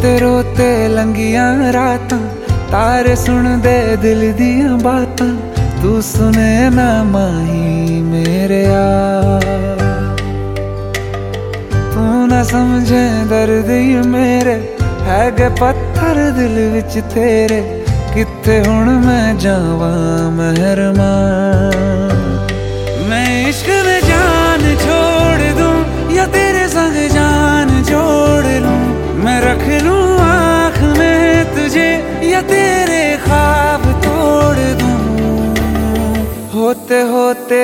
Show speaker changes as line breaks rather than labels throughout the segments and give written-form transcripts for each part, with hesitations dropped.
रोते रोते लंगियां रातां, तारे सुन दे दिल दियां बातां, तू सुने ना माही मेरे यार। तू ना समझे दर्द ये मेरे, है गे पत्थर दिल विच तेरे, किथे हुण मैं जावां मेहरमा। मैं इश्क में जान छोड़ दूं या तेरे संग जान जोड़ लूं, मैं रख लूं आँख में तुझे या तेरे ख्वाब तोड़ दूं। होते होते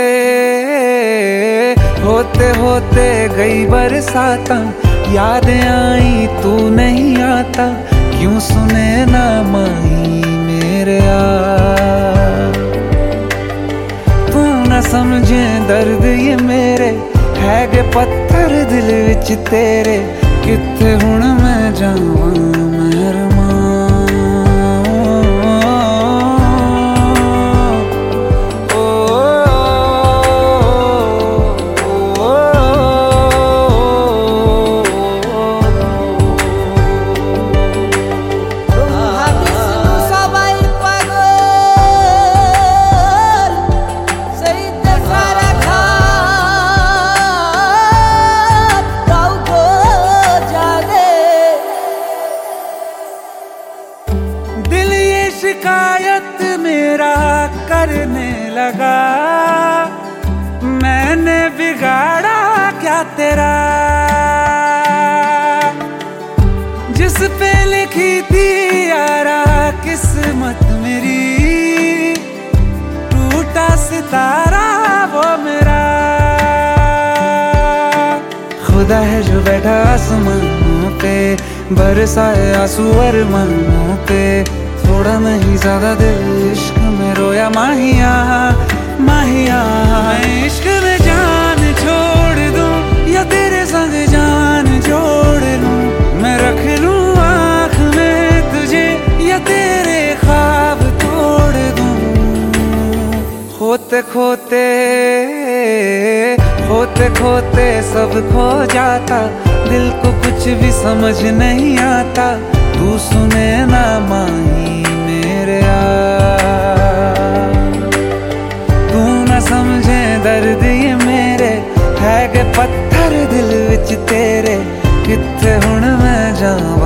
होते होते गई बरसाता, याद आई तू नहीं आता, क्यों सुने ना माही मेरे यार। तू ना समझे दर्द ये मेरे, है गे पत्थर दिल विच तेरे, किथे हुण मैं जावां मेहरमा। शिकायत मेरा करने लगा, मैंने बिगाड़ा क्या तेरा। जिस पे लिखी थी यारा किस्मत मेरी, टूटा सितारा वो मेरा। खुदा है जो बैठा आसमानों पे, बरसाए आंसू अरमानों पे, थोड़ा नहीं ज्यादा दिल इश्क में रोया माहिया माहिया। मैं इश्क में जान छोड़ दूं या तेरे संग जान जोड़ लूं, मैं रख लूं आँख में तुझे या तेरे ख्वाब तोड़ दूं। खोते खोते खोते खोते सब खो जाता, दिल को कुछ भी समझ नहीं आता, तू सुने ना माही मेरे यार। तू ना समझे दर्द ये मेरे, है गे पत्थर दिल विच तेरे, किथे हुण मैं जावां।